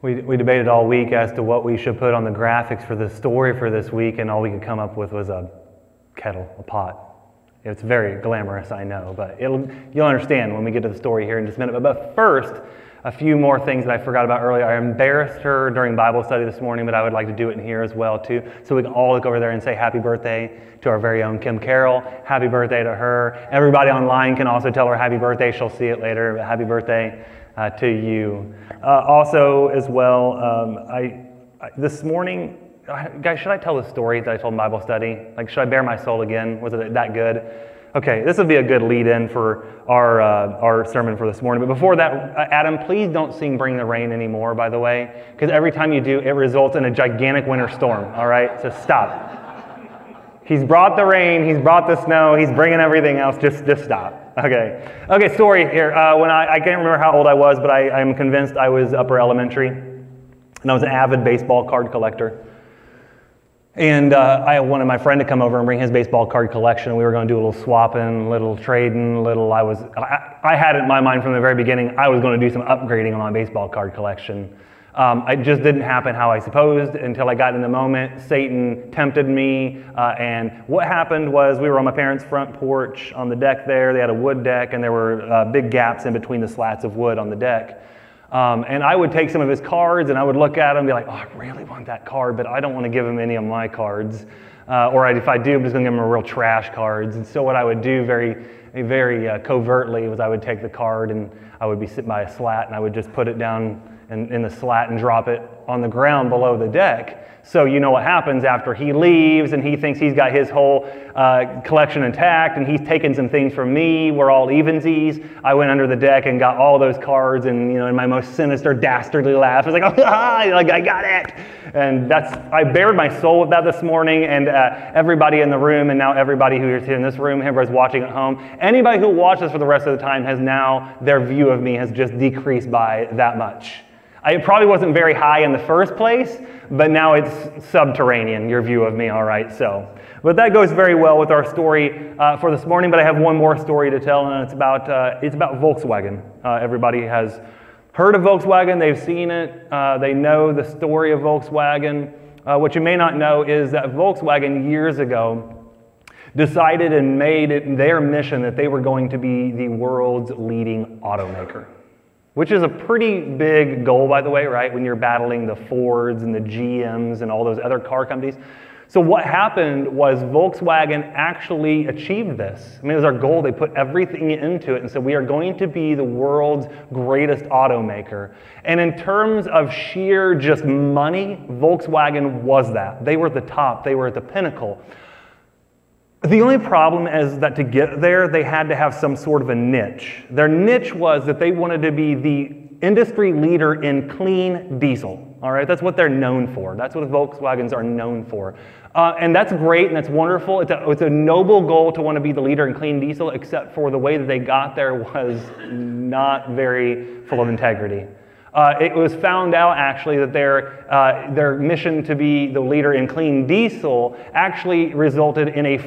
We debated all week as to what we should put on the graphics for the story for this week, and all we could come up with was a kettle, a pot. It's very glamorous, I know, but you'll understand when we get to the story here in just a minute. But first, a few more things that I forgot about earlier. I embarrassed her during Bible study this morning, but I would like to do it in here as well, too. So we can all look over there and say happy birthday to our very own Kim Carroll. Happy birthday to her. Everybody online can also tell her happy birthday. She'll see it later, but happy birthday to you. Also, as well, this morning, guys, should I tell the story that I told in Bible study? Like, should I bare my soul again? Was it that good? Okay, this would be a good lead-in for our sermon for this morning. But before that, Adam, please don't sing Bring the Rain anymore, by the way, because every time you do, it results in a gigantic winter storm, all right? So stop. He's brought the rain, he's brought the snow, he's bringing everything else, just stop. Okay, story here. When I can't remember how old I was, but I'm convinced I was upper elementary, and I was an avid baseball card collector. And I wanted my friend to come over and bring his baseball card collection. We were going to do a little swapping, little trading, I had it in my mind from the very beginning, I was going to do some upgrading on my baseball card collection. It just didn't happen how I supposed until I got in the moment. Satan tempted me, and what happened was we were on my parents' front porch on the deck there. They had a wood deck, and there were big gaps in between the slats of wood on the deck. And I would take some of his cards, and I would look at him and be like, oh, I really want that card, but I don't want to give him any of my cards. If I do, I'm just going to give him a real trash cards. And so what I would do very covertly was I would take the card, and I would be sitting by a slat, and I would just put it down in the slat and drop it on the ground below the deck. So you know what happens after he leaves and he thinks he's got his whole collection intact and he's taken some things from me. We're all evensies. I went under the deck and got all those cards, and in my most sinister, dastardly laugh, I was like, oh, like I got it. And I bared my soul with that this morning, and everybody in the room, and now everybody who is in this room, everybody's watching at home, anybody who watches for the rest of the time has now, their view of me has just decreased by that much. It probably wasn't very high in the first place, but now it's subterranean, your view of me, all right? But that goes very well with our story for this morning, but I have one more story to tell, and it's about Volkswagen. Everybody has heard of Volkswagen, they've seen it, they know the story of Volkswagen. What you may not know is that Volkswagen years ago decided and made it their mission that they were going to be the world's leading automaker. Which is a pretty big goal, by the way, right? When you're battling the Fords and the GMs and all those other car companies. So what happened was Volkswagen actually achieved this. I mean, it was our goal. They put everything into it and said, we are going to be the world's greatest automaker. And in terms of sheer just money, Volkswagen was that. They were at the top. They were at the pinnacle. The only problem is that to get there, they had to have some sort of a niche. Their niche was that they wanted to be the industry leader in clean diesel. All right, that's what they're known for. That's what Volkswagens are known for. And that's great and that's wonderful. It's a noble goal to want to be the leader in clean diesel, except for the way that they got there was not very full of integrity. It was found out actually that their mission to be the leader in clean diesel actually resulted in a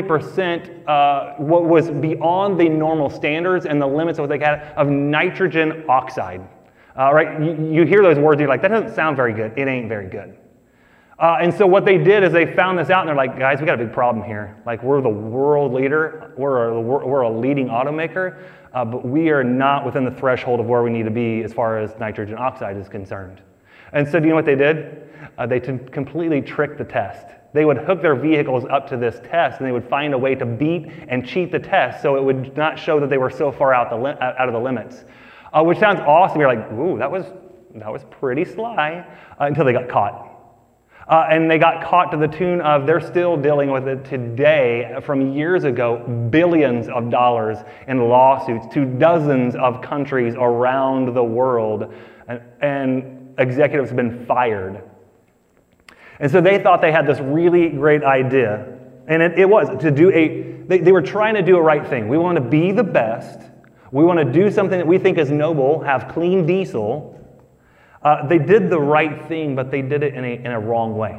40% what was beyond the normal standards and the limits of what they had of nitrogen oxide. Right? You hear those words, you're like, that doesn't sound very good. It ain't very good. And so what they did is they found this out, and they're like, guys, we got a big problem here. Like, we're the world leader. We're a leading automaker. But we are not within the threshold of where we need to be as far as nitrogen oxide is concerned. And so do you know what they did? They completely tricked the test. They would hook their vehicles up to this test, and they would find a way to beat and cheat the test so it would not show that they were so far out of the limits. Which sounds awesome. You're like, ooh, that was pretty sly, until they got caught. And they got caught to the tune of, they're still dealing with it today from years ago, billions of dollars in lawsuits to dozens of countries around the world, and executives have been fired. And so they thought they had this really great idea, and it was to do they were trying to do a right thing. We want to be the best. We want to do something that we think is noble, have clean diesel. They did the right thing, but they did it in a wrong way.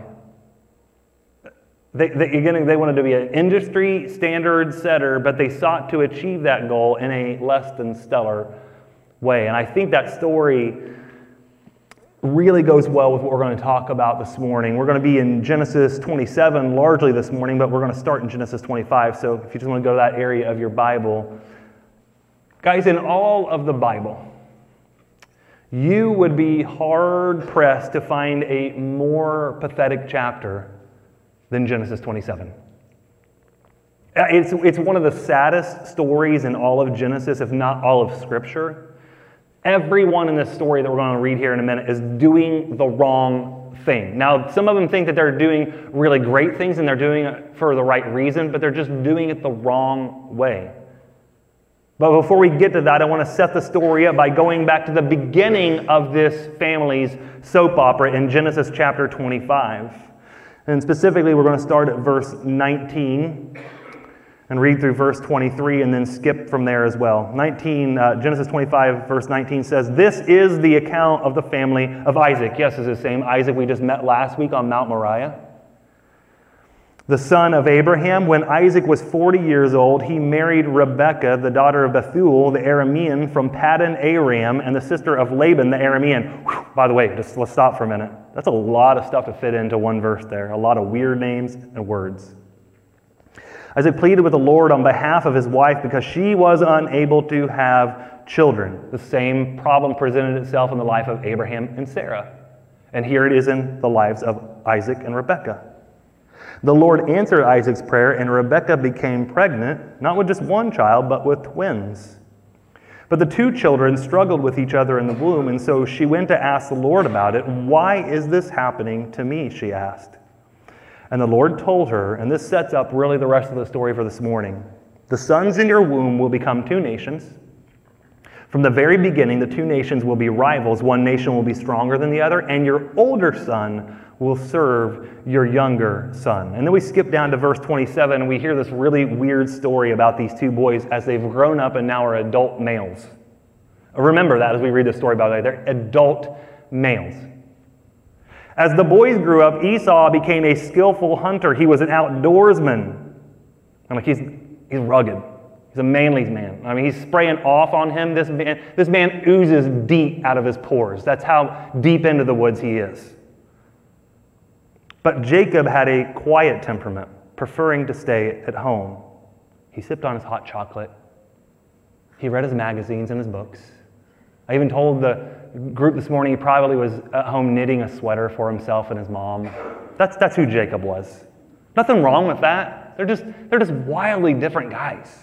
They wanted to be an industry standard setter, but they sought to achieve that goal in a less than stellar way. And I think that story really goes well with what we're going to talk about this morning. We're going to be in Genesis 27 largely this morning, but we're going to start in Genesis 25. So if you just want to go to that area of your Bible. Guys, in all of the Bible, you would be hard-pressed to find a more pathetic chapter than Genesis 27. It's one of the saddest stories in all of Genesis, if not all of Scripture. Everyone in this story that we're going to read here in a minute is doing the wrong thing. Now, some of them think that they're doing really great things and they're doing it for the right reason, but they're just doing it the wrong way. But before we get to that, I want to set the story up by going back to the beginning of this family's soap opera in Genesis chapter 25. And specifically, we're going to start at verse 19 and read through verse 23 and then skip from there as well. Genesis 25, verse 19 says, "This is the account of the family of Isaac." Yes, it's the same Isaac we just met last week on Mount Moriah. "The son of Abraham. When Isaac was 40 years old, he married Rebekah, the daughter of Bethuel, the Aramean, from Paddan Aram, and the sister of Laban, the Aramean." Whew, by the way, let's stop for a minute. That's a lot of stuff to fit into one verse there. A lot of weird names and words. Isaac pleaded with the Lord on behalf of his wife because she was unable to have children. The same problem presented itself in the life of Abraham and Sarah. And here it is in the lives of Isaac and Rebekah. The Lord answered Isaac's prayer, and Rebekah became pregnant, not with just one child, but with twins. But the two children struggled with each other in the womb, and so she went to ask the Lord about it. "Why is this happening to me?" she asked. And the Lord told her, and this sets up really the rest of the story for this morning. "The sons in your womb will become two nations. From the very beginning, the two nations will be rivals. One nation will be stronger than the other, and your older son will serve your younger son." And then we skip down to verse 27, and we hear this really weird story about these two boys as they've grown up and now are adult males. Remember that as we read this story, by the way. They're adult males. "As the boys grew up, Esau became a skillful hunter. He was an outdoorsman." And he's rugged. He's a manly man. I mean, he's spraying off on him. This man oozes deep out of his pores. That's how deep into the woods he is. But Jacob had a quiet temperament, preferring to stay at home. He sipped on his hot chocolate. He read his magazines and his books. I even told the group this morning he probably was at home knitting a sweater for himself and his mom. That's who Jacob was. Nothing wrong with that. They're just wildly different guys.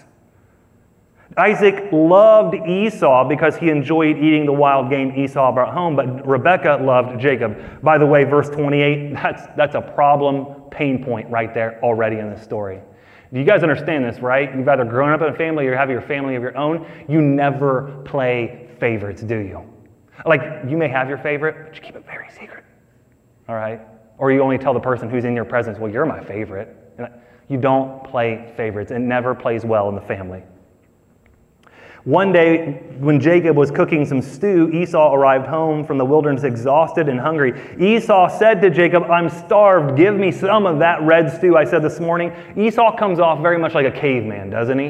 Isaac loved Esau because he enjoyed eating the wild game Esau brought home, but Rebekah loved Jacob. By the way, verse 28, that's a problem, pain point right there already in this story. You guys understand this, right? You've either grown up in a family or you have your family of your own. You never play favorites, do you? Like, you may have your favorite, but you keep it very secret, all right? Or you only tell the person who's in your presence, "Well, you're my favorite." You don't play favorites. It never plays well in the family. One day, when Jacob was cooking some stew, Esau arrived home from the wilderness exhausted and hungry. Esau said to Jacob, "I'm starved. Give me some of that red stew I said this morning." Esau comes off very much like a caveman, doesn't he?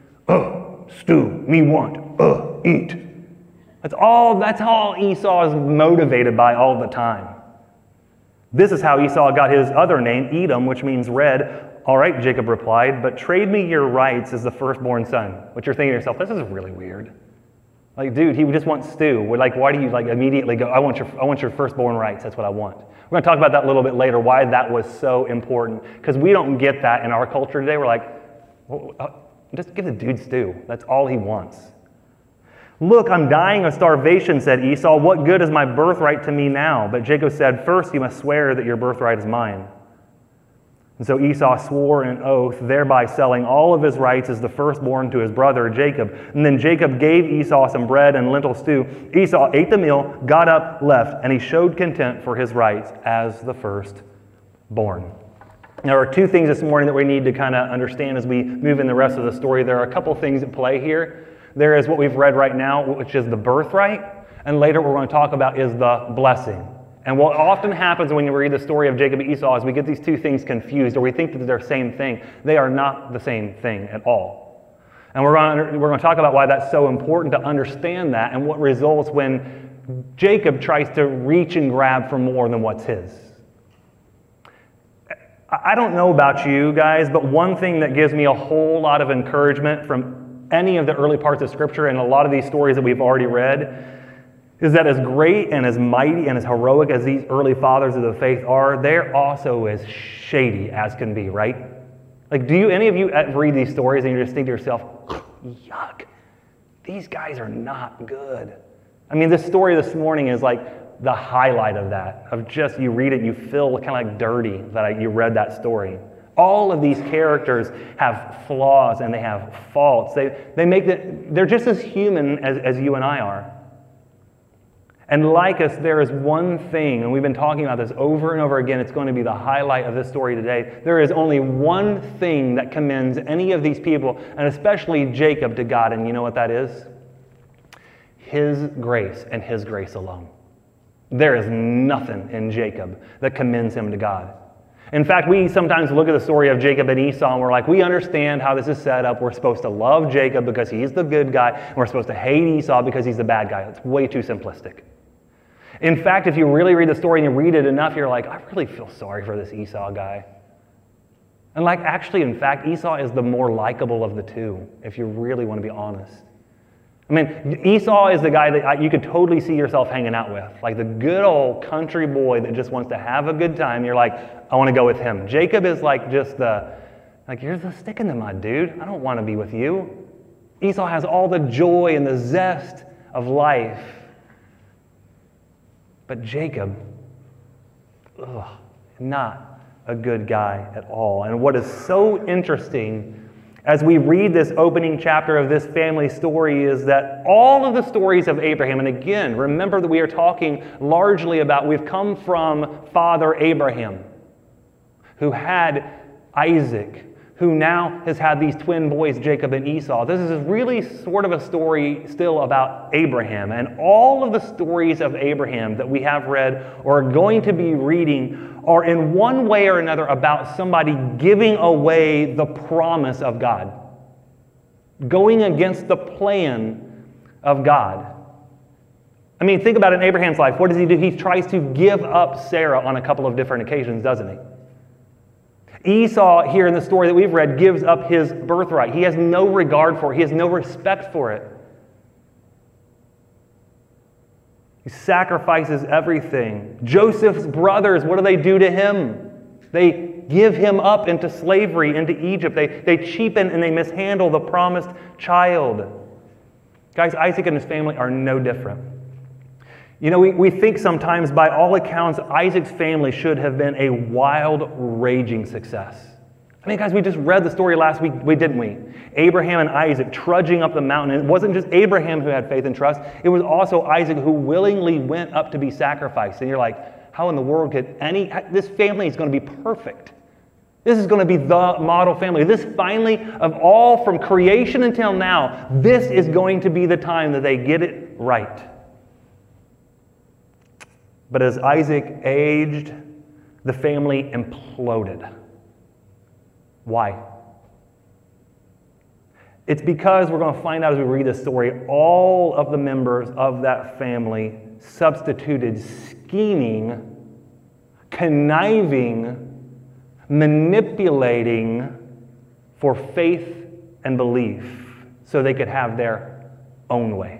Stew, me want, eat. That's all Esau is motivated by all the time. This is how Esau got his other name, Edom, which means red. "All right," Jacob replied, "but trade me your rights as the firstborn son." But you're thinking to yourself, this is really weird. Like, dude, he just wants stew. Like, why do you immediately go, I want your firstborn rights. That's what I want. We're going to talk about that a little bit later, why that was so important. Because we don't get that in our culture today. We're like, well, just give the dude stew. That's all he wants. "Look, I'm dying of starvation," said Esau. "What good is my birthright to me now?" But Jacob said, "First you must swear that your birthright is mine." And so Esau swore an oath, thereby selling all of his rights as the firstborn to his brother Jacob. And then Jacob gave Esau some bread and lentil stew. Esau ate the meal, got up, left, and he showed contempt for his rights as the firstborn. There are two things this morning that we need to kind of understand as we move in the rest of the story. There are a couple things at play here. There is what we've read right now, which is the birthright, and later what we're going to talk about is the blessing. And what often happens when you read the story of Jacob and Esau is we get these two things confused, or we think that they're the same thing. They are not the same thing at all. And we're going to talk about why that's so important to understand that and what results when Jacob tries to reach and grab for more than what's his. I don't know about you guys, but one thing that gives me a whole lot of encouragement from any of the early parts of Scripture and a lot of these stories that we've already read is that as great and as mighty and as heroic as these early fathers of the faith are, they're also as shady as can be, right? Like, do any of you read these stories and you just think to yourself, yuck, these guys are not good? I mean, this story this morning is like the highlight of that, of just you read it, you feel kind of like dirty that you read that story. All of these characters have flaws and they have faults. They're just as human as you and I are. And like us, there is one thing, and we've been talking about this over and over again, it's going to be the highlight of this story today. There is only one thing that commends any of these people, and especially Jacob, to God, and you know what that is? His grace and His grace alone. There is nothing in Jacob that commends him to God. In fact, we sometimes look at the story of Jacob and Esau and we're like, we understand how this is set up. We're supposed to love Jacob because he's the good guy, and we're supposed to hate Esau because he's the bad guy. It's way too simplistic. In fact, if you really read the story and you read it enough, you're like, I really feel sorry for this Esau guy. And actually, in fact, Esau is the more likable of the two, if you really want to be honest. I mean, Esau is the guy that you could totally see yourself hanging out with. Like the good old country boy that just wants to have a good time. You're like, I want to go with him. Jacob is you're the stick in the mud, dude. I don't want to be with you. Esau has all the joy and the zest of life. But Jacob, not a good guy at all. And what is so interesting as we read this opening chapter of this family story is that all of the stories of Abraham, and again, remember that we are talking largely about, we've come from Father Abraham, who had Isaac, who now has had these twin boys, Jacob and Esau. This is really sort of a story still about Abraham. And all of the stories of Abraham that we have read or are going to be reading are in one way or another about somebody giving away the promise of God, going against the plan of God. I mean, think about it in Abraham's life. What does he do? He tries to give up Sarah on a couple of different occasions, doesn't he? Esau, here in the story that we've read, gives up his birthright. He has no regard for it. He has no respect for it. He sacrifices everything. Joseph's brothers, what do they do to him? They give him up into slavery, into Egypt. They cheapen and they mishandle the promised child. Guys, Isaac and his family are no different. You know, we think sometimes, by all accounts, Isaac's family should have been a wild, raging success. I mean, guys, we just read the story last week, didn't we? Abraham and Isaac trudging up the mountain. It wasn't just Abraham who had faith and trust. It was also Isaac who willingly went up to be sacrificed. And you're like, how in the world could this family is going to be perfect. This is going to be the model family. This finally, of all from creation until now, this is going to be the time that they get it right. But as Isaac aged, the family imploded. Why? It's because, we're going to find out as we read this story, all of the members of that family substituted scheming, conniving, manipulating for faith and belief so they could have their own way.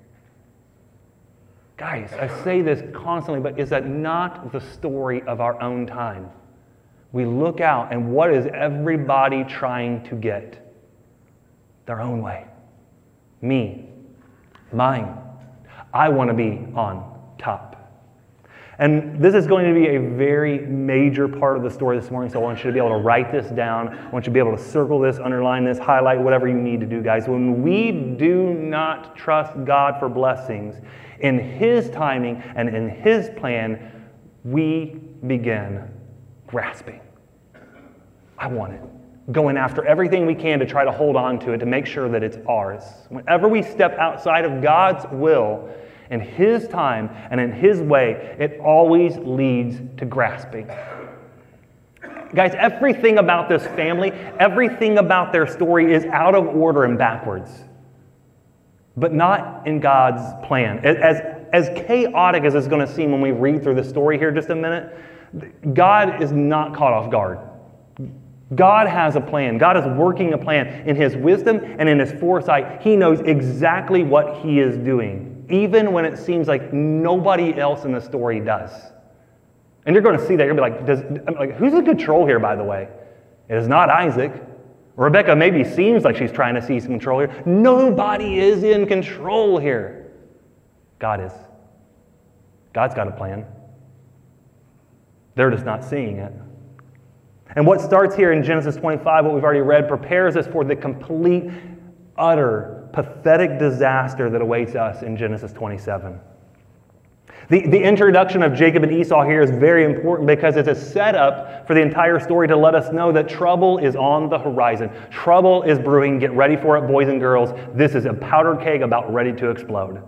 Guys, I say this constantly, but is that not the story of our own time? We look out, and what is everybody trying to get? Their own way. Me. Mine. I want to be on top. And this is going to be a very major part of the story this morning, so I want you to be able to write this down. I want you to be able to circle this, underline this, highlight, whatever you need to do, guys. When we do not trust God for blessings, in His timing and in His plan, we begin grasping. I want it. Going after everything we can to try to hold on to it, to make sure that it's ours. Whenever we step outside of God's will, in His time and in His way, it always leads to grasping. Guys, everything about this family, everything about their story is out of order and backwards. But not in God's plan. As as chaotic as it's going to seem when we read through the story here just a minute, God is not caught off guard. God has a plan. God is working a plan in His wisdom and in His foresight. He knows exactly what He is doing, even when it seems like nobody else in the story does. And you're going to see that. You're going to be like, who's in control here, by the way? It is not Isaac. Rebecca maybe seems like she's trying to seize control here. Nobody is in control here. God is. God's got a plan. They're just not seeing it. And what starts here in Genesis 25, what we've already read, prepares us for the complete, utter, pathetic disaster that awaits us in Genesis 27. The introduction of Jacob and Esau here is very important because it's a setup for the entire story to let us know that trouble is on the horizon. Trouble is brewing. Get ready for it, boys and girls. This is a powder keg about ready to explode.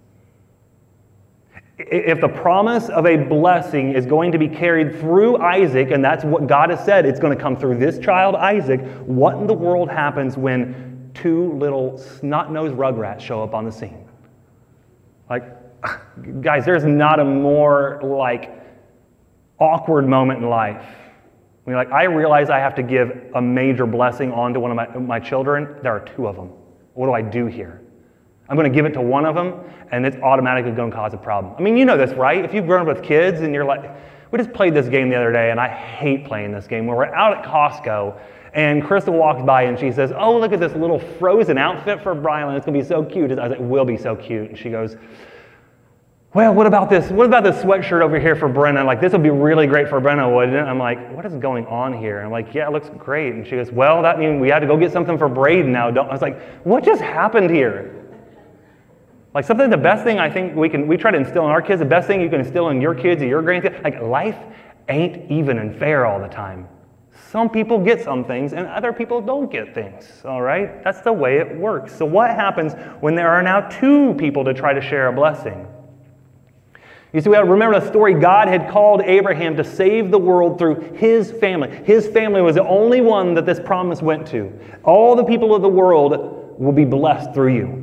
If the promise of a blessing is going to be carried through Isaac, and that's what God has said, it's going to come through this child, Isaac, what in the world happens when two little snot-nosed rugrats show up on the scene? Like, guys, there's not a more, awkward moment in life. I mean, I realize I have to give a major blessing on to one of my children. There are two of them. What do I do here? I'm going to give it to one of them, and it's automatically going to cause a problem. I mean, you know this, right? If you've grown up with kids and you're like, we just played this game the other day, and I hate playing this game, where we're out at Costco, and Crystal walks by and she says, oh, look at this little Frozen outfit for Brylan. It's going to be so cute. I was like, it will be so cute. And she goes, well, what about this? What about this sweatshirt over here for Brenna? Like, this would be really great for Brenna, wouldn't it? I'm like, what is going on here? I'm like, yeah, it looks great. And she goes, well, that means we had to go get something for Braden now. I was like, what just happened here? The best thing I think we try to instill in our kids, the best thing you can instill in your kids or your grandkids, life ain't even and fair all the time. Some people get some things and other people don't get things, all right? That's the way it works. So what happens when there are now two people to try to share a blessing? You see, we have to remember the story. God had called Abraham to save the world through his family. His family was the only one that this promise went to. All the people of the world will be blessed through you.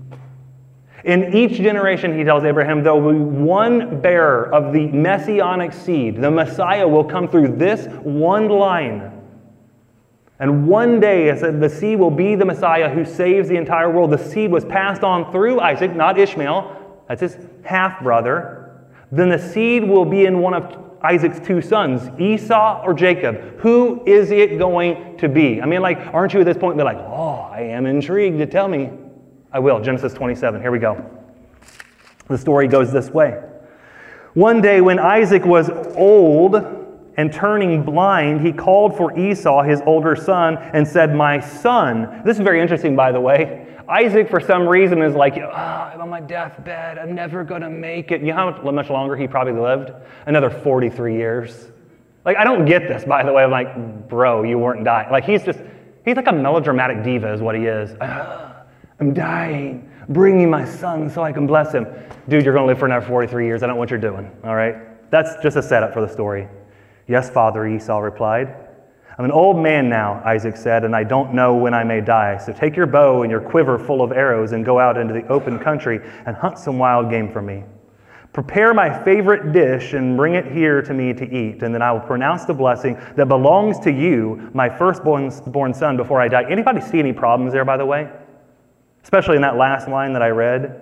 In each generation, he tells Abraham, there will be one bearer of the messianic seed. The Messiah will come through this one line. And one day, the seed will be the Messiah who saves the entire world. The seed was passed on through Isaac, not Ishmael. That's his half-brother. Then the seed will be in one of Isaac's two sons, Esau or Jacob. Who is it going to be? I mean, aren't you at this point? They're like, oh, I am intrigued to tell me. I will. Genesis 27. Here we go. The story goes this way. One day when Isaac was old and turning blind, he called for Esau, his older son, and said, my son. This is very interesting, by the way. Isaac, for some reason, is like, I'm on my deathbed. I'm never going to make it. You know how much longer he probably lived? Another 43 years. I don't get this, by the way. I'm like, bro, you weren't dying. He's like a melodramatic diva is what he is. I'm dying. Bring me my son so I can bless him. Dude, you're going to live for another 43 years. I don't know what you're doing, all right? That's just a setup for the story. Yes, Father, Esau replied. I'm an old man now, Isaac said, and I don't know when I may die. So take your bow and your quiver full of arrows and go out into the open country and hunt some wild game for me. Prepare my favorite dish and bring it here to me to eat, and then I will pronounce the blessing that belongs to you, my firstborn son, before I die. Anybody see any problems there, by the way? Especially in that last line that I read.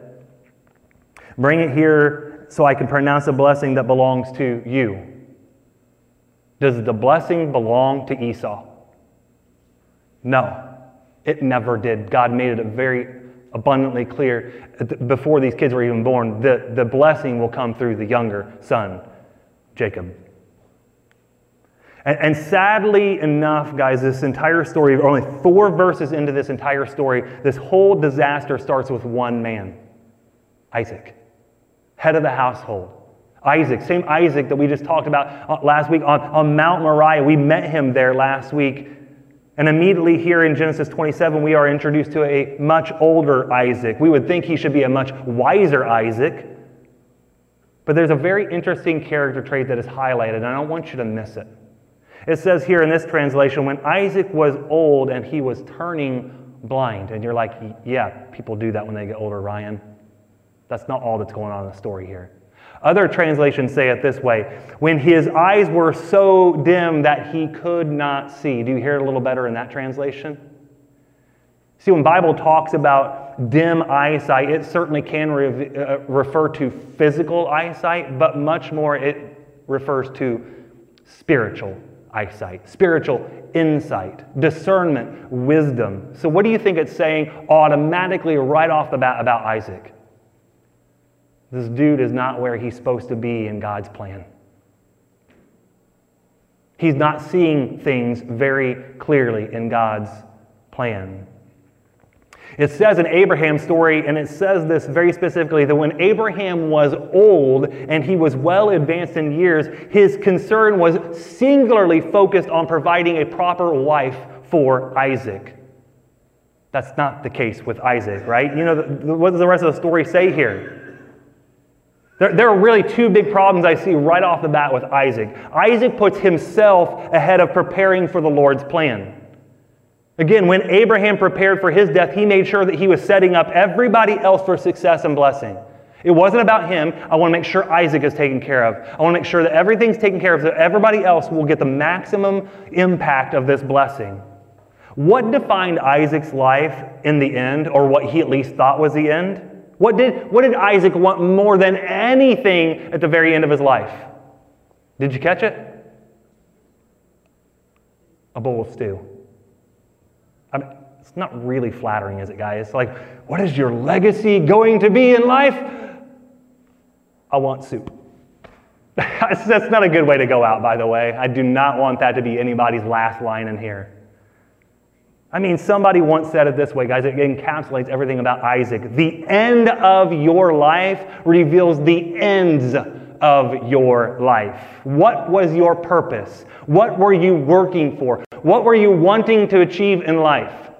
Bring it here so I can pronounce a blessing that belongs to you. Does the blessing belong to Esau? No, it never did. God made it very abundantly clear before these kids were even born. The blessing will come through the younger son, Jacob. And sadly enough, guys, this entire story, only 4 verses into this entire story, this whole disaster starts with one man, Isaac, head of the household. Isaac, same Isaac that we just talked about last week on Mount Moriah. We met him there last week. And immediately here in Genesis 27, we are introduced to a much older Isaac. We would think he should be a much wiser Isaac. But there's a very interesting character trait that is highlighted, and I don't want you to miss it. It says here in this translation, when Isaac was old and he was turning blind. And you're like, yeah, people do that when they get older, Ryan. That's not all that's going on in the story here. Other translations say it this way, when his eyes were so dim that he could not see. Do you hear it a little better in that translation? See, when the Bible talks about dim eyesight, it certainly can refer to physical eyesight, but much more it refers to spiritual eyesight, spiritual insight, discernment, wisdom. So what do you think it's saying automatically right off the bat about Isaac? This dude is not where he's supposed to be in God's plan. He's not seeing things very clearly in God's plan. It says in Abraham's story, and it says this very specifically, that when Abraham was old and he was well advanced in years, his concern was singularly focused on providing a proper wife for Isaac. That's not the case with Isaac, right? You know, what does the rest of the story say here? There are really two big problems I see right off the bat with Isaac. Isaac puts himself ahead of preparing for the Lord's plan. Again, when Abraham prepared for his death, he made sure that he was setting up everybody else for success and blessing. It wasn't about him. I want to make sure Isaac is taken care of. I want to make sure that everything's taken care of so everybody else will get the maximum impact of this blessing. What defined Isaac's life in the end, or what he at least thought was the end? What did Isaac want more than anything at the very end of his life? Did you catch it? A bowl of stew. I mean, it's not really flattering, is it, guys? It's like, what is your legacy going to be in life? I want soup. That's not a good way to go out, by the way. I do not want that to be anybody's last line in here. I mean, somebody once said it this way, guys. It encapsulates everything about Isaac. The end of your life reveals the ends of your life. What was your purpose? What were you working for? What were you wanting to achieve in life?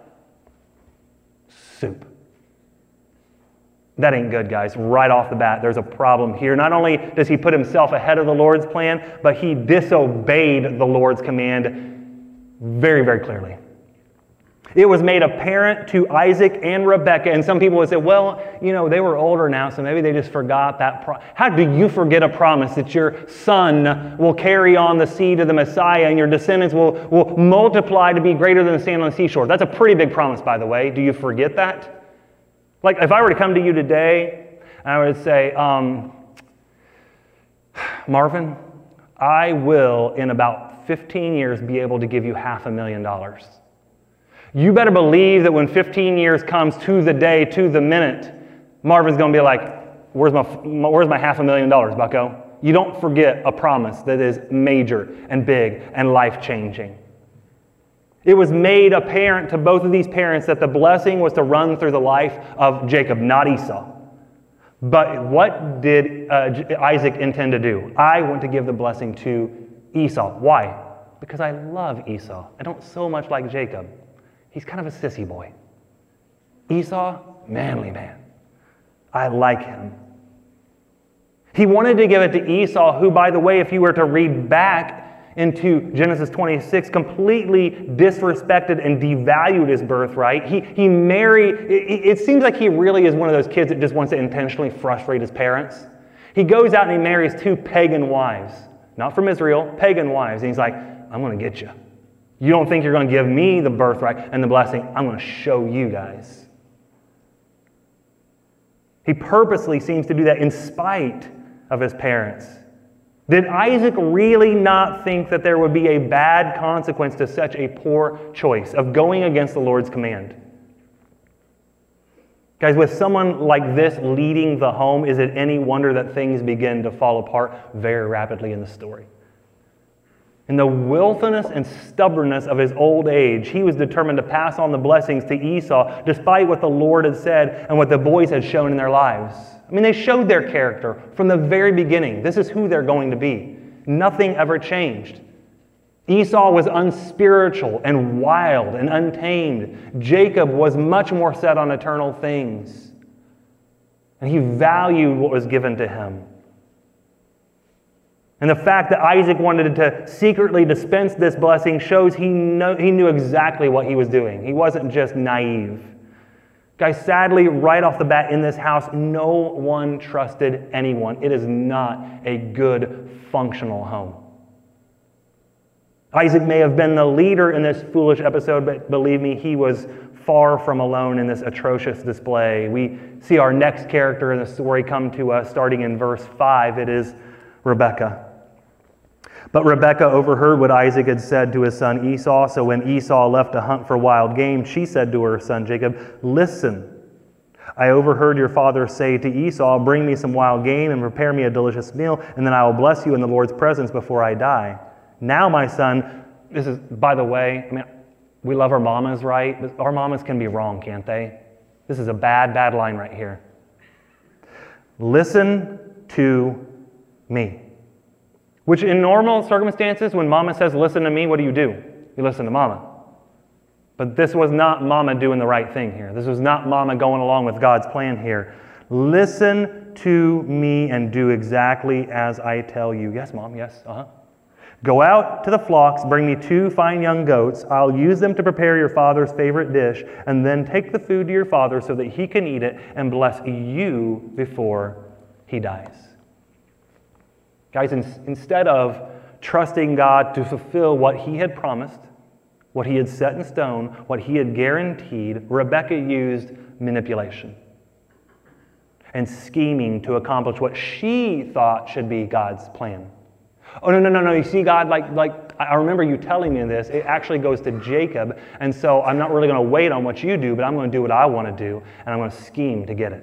Soup. That ain't good, guys. Right off the bat, there's a problem here. Not only does he put himself ahead of the Lord's plan, but he disobeyed the Lord's command very, very clearly. It was made apparent to Isaac and Rebekah, and some people would say, well, you know, they were older now, so maybe they just forgot that. How do you forget a promise that your son will carry on the seed of the Messiah and your descendants will multiply to be greater than the sand on the seashore? That's a pretty big promise, by the way. Do you forget that? Like, if I were to come to you today, I would say, Marvin, I will, in about 15 years, be able to give you $500,000. You better believe that when 15 years comes to the day, to the minute, Marvin's going to be like, where's my $500,000, bucko? You don't forget a promise that is major and big and life-changing. It was made apparent to both of these parents that the blessing was to run through the life of Jacob, not Esau. But what did Isaac intend to do? I want to give the blessing to Esau. Why? Because I love Esau. I don't so much like Jacob. He's kind of a sissy boy. Esau, manly man. I like him. He wanted to give it to Esau, who, by the way, if you were to read back into Genesis 26, completely disrespected and devalued his birthright. He married, it seems like he really is one of those kids that just wants to intentionally frustrate his parents. He goes out and he marries 2 pagan wives. Not from Israel, pagan wives. And he's like, I'm going to get you. You don't think you're going to give me the birthright and the blessing? I'm going to show you guys. He purposely seems to do that in spite of his parents. Did Isaac really not think that there would be a bad consequence to such a poor choice of going against the Lord's command? Guys, with someone like this leading the home, is it any wonder that things begin to fall apart very rapidly in the story? In the willfulness and stubbornness of his old age, he was determined to pass on the blessings to Esau, despite what the Lord had said and what the boys had shown in their lives. I mean, they showed their character from the very beginning. This is who they're going to be. Nothing ever changed. Esau was unspiritual and wild and untamed. Jacob was much more set on eternal things. And he valued what was given to him. And the fact that Isaac wanted to secretly dispense this blessing shows he knew exactly what he was doing. He wasn't just naive. Guys, sadly, right off the bat in this house, no one trusted anyone. It is not a good, functional home. Isaac may have been the leader in this foolish episode, but believe me, he was far from alone in this atrocious display. We see our next character in the story come to us starting in verse 5. It is Rebekah. But Rebekah overheard what Isaac had said to his son Esau. So when Esau left to hunt for wild game, she said to her son Jacob, "Listen, I overheard your father say to Esau, 'Bring me some wild game and prepare me a delicious meal, and then I will bless you in the Lord's presence before I die.' Now, my son," this is, by the way, we love our mamas, right? But our mamas can be wrong, can't they? This is a bad, bad line right here. "Listen to me." Which in normal circumstances, when mama says, "Listen to me," what do? You listen to mama. But this was not mama doing the right thing here. This was not mama going along with God's plan here. "Listen to me and do exactly as I tell you." Yes, Mom, yes, "Go out to the flocks, bring me 2 fine young goats. I'll use them to prepare your father's favorite dish, and then take the food to your father so that he can eat it and bless you before he dies." Guys, instead of trusting God to fulfill what he had promised, what he had set in stone, what he had guaranteed, Rebekah used manipulation and scheming to accomplish what she thought should be God's plan. "Oh, no. You see, God, like I remember you telling me this. It actually goes to Jacob, and so I'm not really going to wait on what you do, but I'm going to do what I want to do, and I'm going to scheme to get it."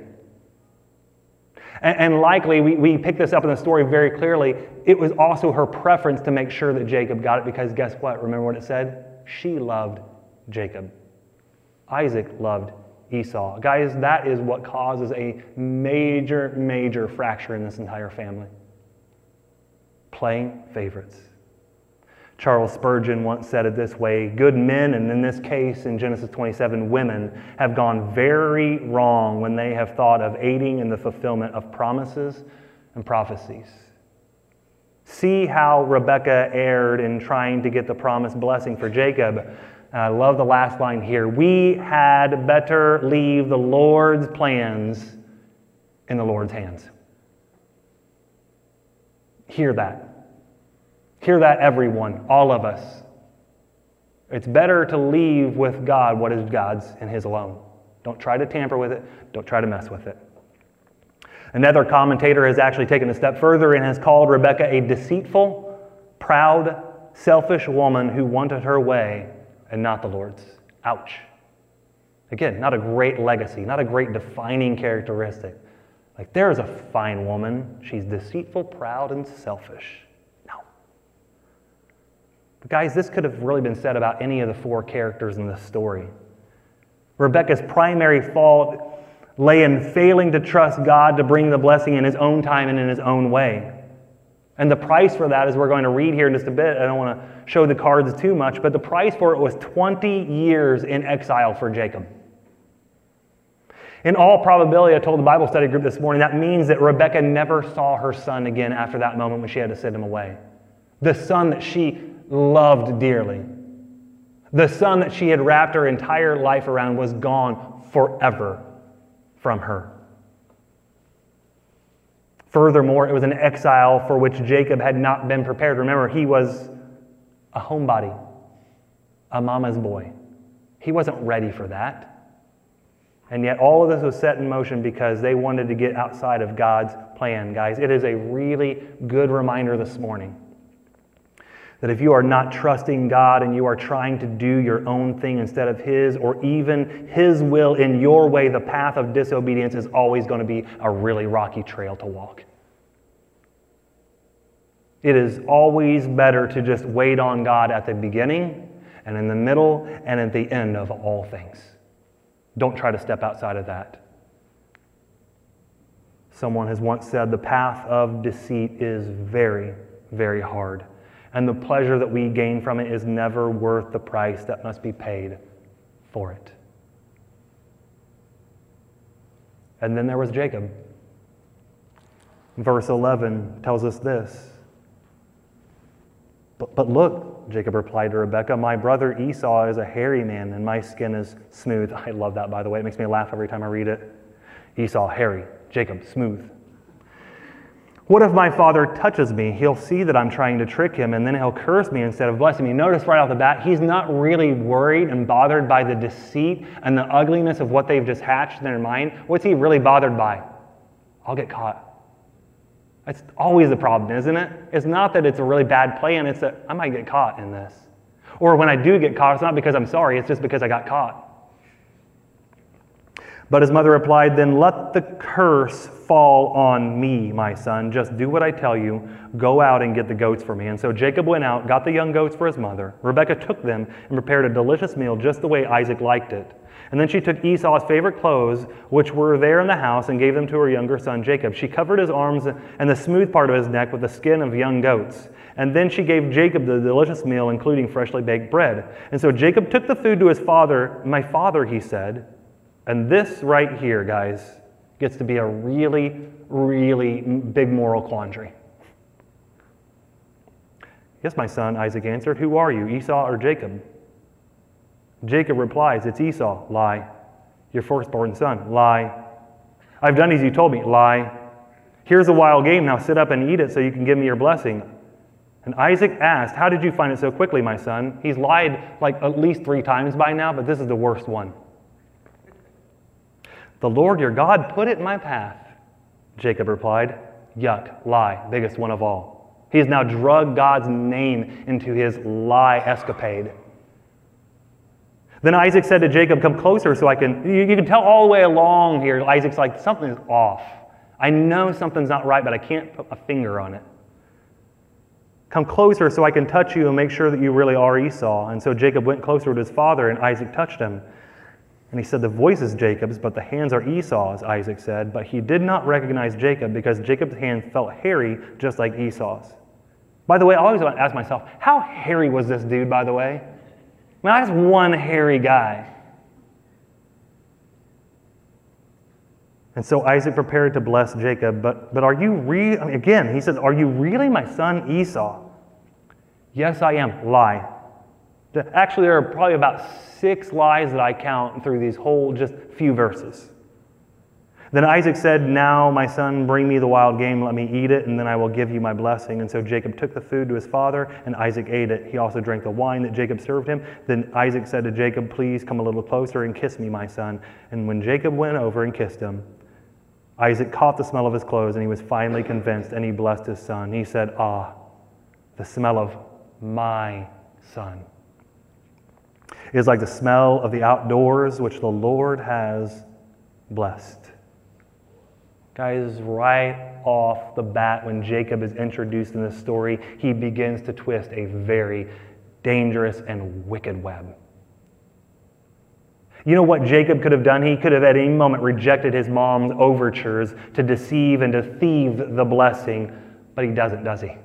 And likely, we pick this up in the story very clearly, it was also her preference to make sure that Jacob got it, because guess what? Remember what it said? She loved Jacob. Isaac loved Esau. Guys, that is what causes a major, major fracture in this entire family. Playing favorites. Charles Spurgeon once said it this way: "Good men, and in this case, in Genesis 27, women, have gone very wrong when they have thought of aiding in the fulfillment of promises and prophecies." See how Rebekah erred in trying to get the promised blessing for Jacob. And I love the last line here. "We had better leave the Lord's plans in the Lord's hands." Hear that. Hear that, everyone, all of us. It's better to leave with God what is God's and his alone. Don't try to tamper with it. Don't try to mess with it. Another commentator has actually taken a step further and has called Rebekah a deceitful, proud, selfish woman who wanted her way and not the Lord's. Ouch. Again, not a great legacy, not a great defining characteristic. Like, there is a fine woman. She's deceitful, proud, and selfish. No. But guys, this could have really been said about any of the 4 characters in this story. Rebekah's primary fault lay in failing to trust God to bring the blessing in his own time and in his own way. And the price for that, as we're going to read here in just a bit, I don't want to show the cards too much, but the price for it was 20 years in exile for Jacob. In all probability, I told the Bible study group this morning, that means that Rebekah never saw her son again after that moment when she had to send him away. The son that she loved dearly. The son that she had wrapped her entire life around was gone forever from her. Furthermore, it was an exile for which Jacob had not been prepared. Remember, he was a homebody, a mama's boy. He wasn't ready for that. And yet all of this was set in motion because they wanted to get outside of God's plan, guys. It is a really good reminder this morning that if you are not trusting God and you are trying to do your own thing instead of his, or even his will in your way, the path of disobedience is always going to be a really rocky trail to walk. It is always better to just wait on God at the beginning and in the middle and at the end of all things. Don't try to step outside of that. Someone has once said the path of deceit is very, very hard. And the pleasure that we gain from it is never worth the price that must be paid for it. And then there was Jacob. Verse 11 tells us this. But look, Jacob replied to Rebekah, my brother Esau is a hairy man, and my skin is smooth. I love that, by the way. It makes me laugh every time I read it. Esau, hairy. Jacob, smooth. What if my father touches me? He'll see that I'm trying to trick him, and then he'll curse me instead of blessing me. Notice right off the bat, he's not really worried and bothered by the deceit and the ugliness of what they've just hatched in their mind. What's he really bothered by? I'll get caught. That's always the problem, isn't it? It's not that it's a really bad plan, it's that I might get caught in this. Or when I do get caught, it's not because I'm sorry, it's just because I got caught. But his mother replied, then let the curse fall on me, my son. Just do what I tell you. Go out and get the goats for me. And so Jacob went out, got the young goats for his mother. Rebekah took them and prepared a delicious meal just the way Isaac liked it. And then she took Esau's favorite clothes, which were there in the house, and gave them to her younger son Jacob. She covered his arms and the smooth part of his neck with the skin of young goats. And then she gave Jacob the delicious meal, including freshly baked bread. And so Jacob took the food to his father. My father, he said. And this right here, guys, gets to be a really, really big moral quandary. Yes, my son, Isaac answered. Who are you, Esau or Jacob? Jacob replies, it's Esau. Lie. Your firstborn son. Lie. I've done as you told me. Lie. Here's a wild game. Now sit up and eat it so you can give me your blessing. And Isaac asked, how did you find it so quickly, my son? He's lied like at least 3 times by now, but this is the worst one. The Lord your God put it in my path, Jacob replied. Yuck, lie, biggest one of all. He has now drugged God's name into his lie escapade. Then Isaac said to Jacob, come closer so I can, you can tell all the way along here, Isaac's like, something's off. I know something's not right, but I can't put my finger on it. Come closer so I can touch you and make sure that you really are Esau. And so Jacob went closer to his father, and Isaac touched him. And he said, the voice is Jacob's, but the hands are Esau's, Isaac said. But he did not recognize Jacob because Jacob's hands felt hairy just like Esau's. By the way, I always want to ask myself, how hairy was this dude, by the way? I mean, I was one hairy guy. And so Isaac prepared to bless Jacob. But are you really, again, he says, are you really my son Esau? Yes, I am. Lie. Actually, there are probably about 6 lies that I count through these whole just few verses. Then Isaac said, now, my son, bring me the wild game, let me eat it, and then I will give you my blessing. And so Jacob took the food to his father, and Isaac ate it. He also drank the wine that Jacob served him. Then Isaac said to Jacob, please come a little closer and kiss me, my son. And when Jacob went over and kissed him, Isaac caught the smell of his clothes, and he was finally convinced, and he blessed his son. He said, ah, the smell of my son. It is like the smell of the outdoors, which the Lord has blessed. Guys, right off the bat, when Jacob is introduced in this story, he begins to twist a very dangerous and wicked web. You know what Jacob could have done? He could have at any moment rejected his mom's overtures to deceive and to thieve the blessing, but he doesn't, does he?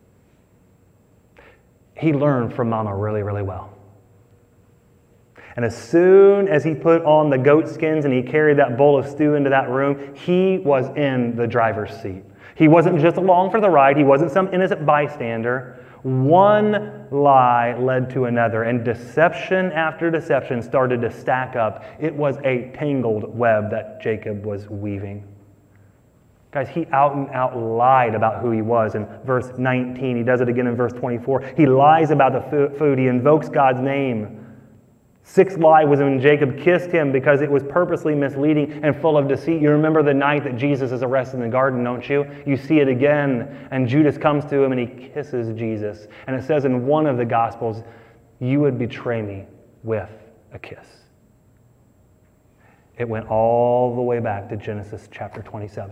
He learned from Mama really, really well. And as soon as he put on the goat skins and he carried that bowl of stew into that room, he was in the driver's seat. He wasn't just along for the ride. He wasn't some innocent bystander. One lie led to another, and deception after deception started to stack up. It was a tangled web that Jacob was weaving. Guys, he out and out lied about who he was in verse 19. He does it again in verse 24. He lies about the food. He invokes God's name. 6th lie was when Jacob kissed him because it was purposely misleading and full of deceit. You remember the night that Jesus is arrested in the garden, don't you? You see it again, and Judas comes to him and he kisses Jesus. And it says in one of the Gospels, you would betray me with a kiss. It went all the way back to Genesis chapter 27.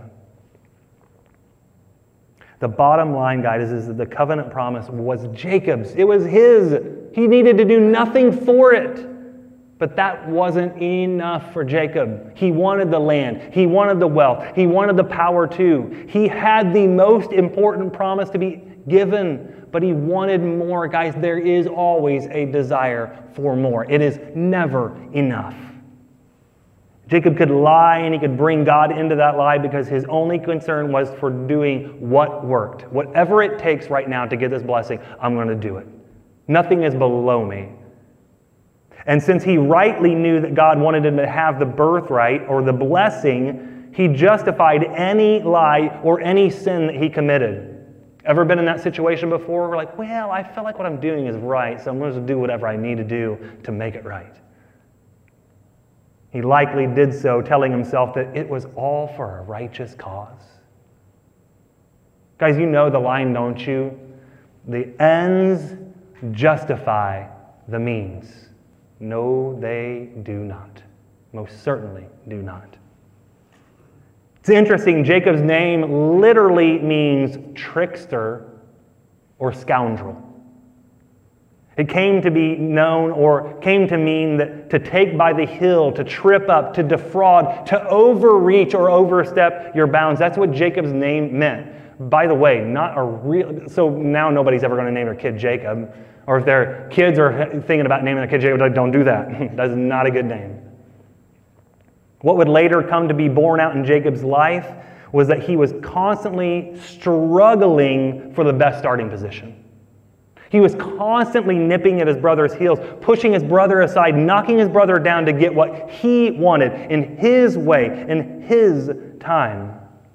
The bottom line, guys, is that the covenant promise was Jacob's. It was his. He needed to do nothing for it. But that wasn't enough for Jacob. He wanted the land. He wanted the wealth. He wanted the power too. He had the most important promise to be given, but he wanted more. Guys, there is always a desire for more. It is never enough. Jacob could lie and he could bring God into that lie because his only concern was for doing what worked. Whatever it takes right now to get this blessing, I'm going to do it. Nothing is below me. And since he rightly knew that God wanted him to have the birthright or the blessing, he justified any lie or any sin that he committed. Ever been in that situation before? We're like, well, I feel like what I'm doing is right, so I'm going to do whatever I need to do to make it right. He likely did so, telling himself that it was all for a righteous cause. Guys, you know the line, don't you? The ends justify the means. No, they do not. Most certainly do not. It's interesting, Jacob's name literally means trickster or scoundrel. It came to be known or came to mean that to take by the heel, to trip up, to defraud, to overreach or overstep your bounds. That's what Jacob's name meant. By the way, not a real, so now nobody's ever going to name their kid Jacob. Or if their kids are thinking about naming their kid Jacob, like, don't do that. That's not a good name. What would later come to be borne out in Jacob's life was that he was constantly struggling for the best starting position. He was constantly nipping at his brother's heels, pushing his brother aside, knocking his brother down to get what he wanted in his way, in his time.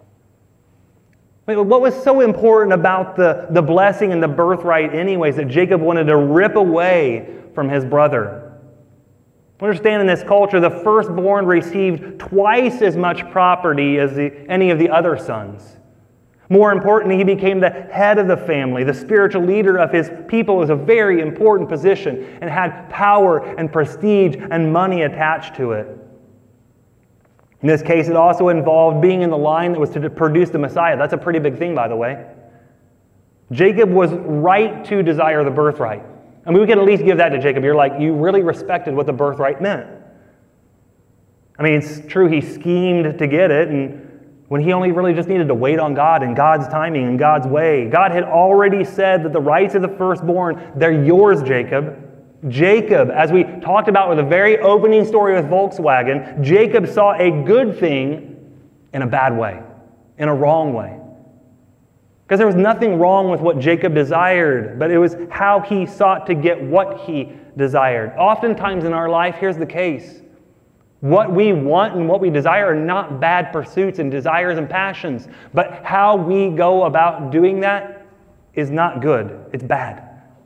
What was so important about the blessing and the birthright anyways that Jacob wanted to rip away from his brother? Understand, in this culture, the firstborn received twice as much property as any of the other sons. More importantly, he became the head of the family. The spiritual leader of his people was a very important position and had power and prestige and money attached to it. In this case, it also involved being in the line that was to produce the Messiah. That's a pretty big thing, by the way. Jacob was right to desire the birthright. I mean, we can at least give that to Jacob. You're like, you really respected what the birthright meant. I mean, it's true he schemed to get it, and when he only really just needed to wait on God and God's timing and God's way. God had already said that the rights of the firstborn, they're yours, Jacob. Jacob, as we talked about with the very opening story with Volkswagen, Jacob saw a good thing in a bad way, in a wrong way. Because there was nothing wrong with what Jacob desired, but it was how he sought to get what he desired. Oftentimes in our life, here's the case. What we want and what we desire are not bad pursuits and desires and passions, but how we go about doing that is not good. It's bad.